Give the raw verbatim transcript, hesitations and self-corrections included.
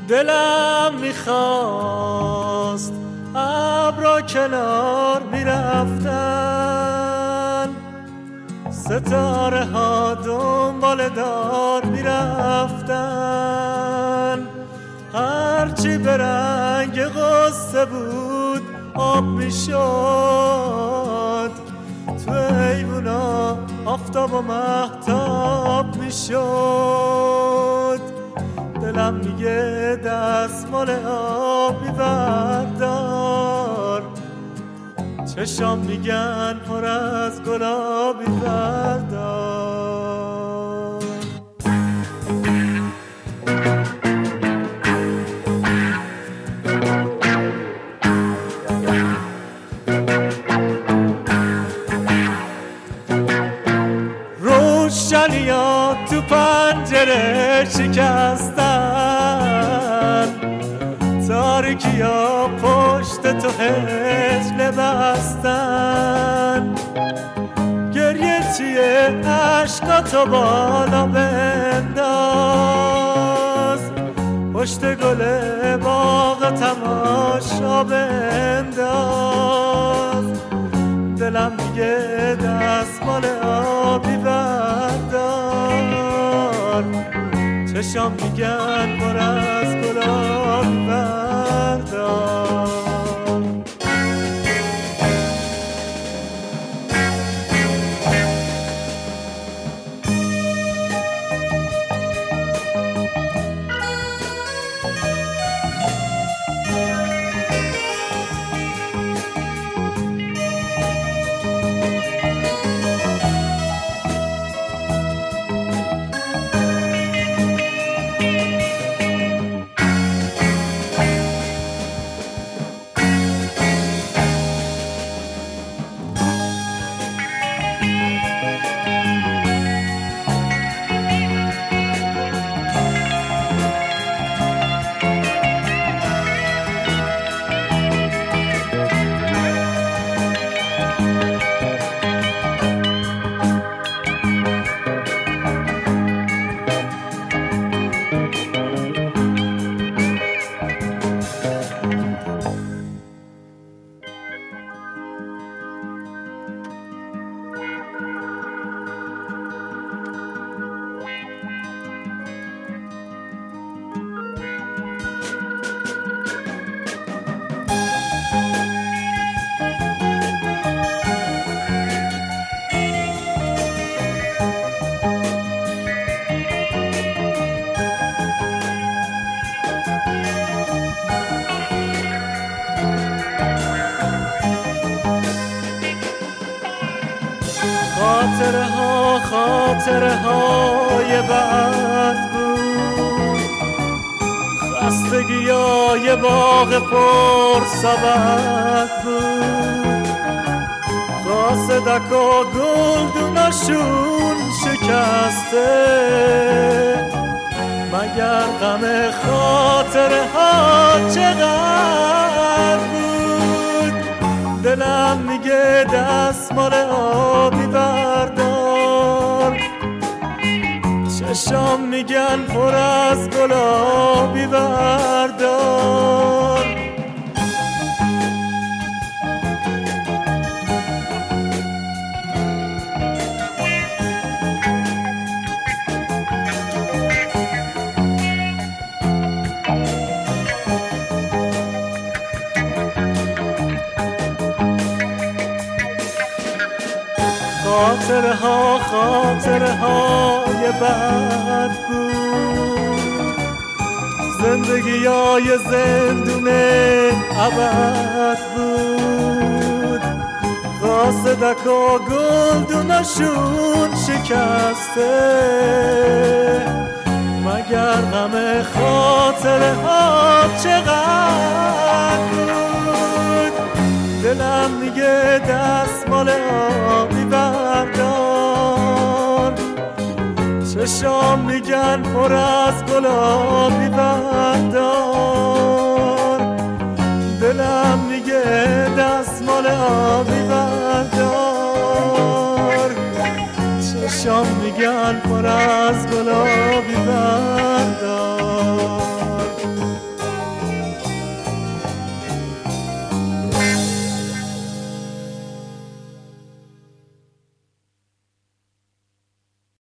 دلم میخواست ابرا کنار میرفتن، ستاره ها دنبال دار میرفتن، هرچی به رنگ غصه بود آب میشد، تو ایوونا آفتاب و مهتاب میشد. دلم میگه دستمال آبی بردار، چشام میگن پر از گلابی بردار. روشنیات تو پنجره شکستن، تاریکیا پشت تو هجله بستن. گریه چیه عشقاتو بالا بنداز، پشت گل باغ تماشا بنداز. دلم میگه دستمال آبی بردار، چشام میگن پر از گلابی بردار. خاطره ها خاطره های بد بود، خستگی های باغ پر سبد بود. قاصدک و گلدوناشون شکسته، مگر غم خاطره ها چقدر بود. دلم میگه دستمال آبی بردار، چشام میگن پر از گلابی بردار. خاطره ها خاطره های بد بود، زندگی های زندون ابد بود. قاصدک و گلدوناشون شکسته، مگر غم خاطره ها چقدر بود. دلم میگه دستمال آبی بردار، چشام میگن پر از گلابی بردار. دلم میگه دستمال آبی بردار، چشام میگن پر از گلابی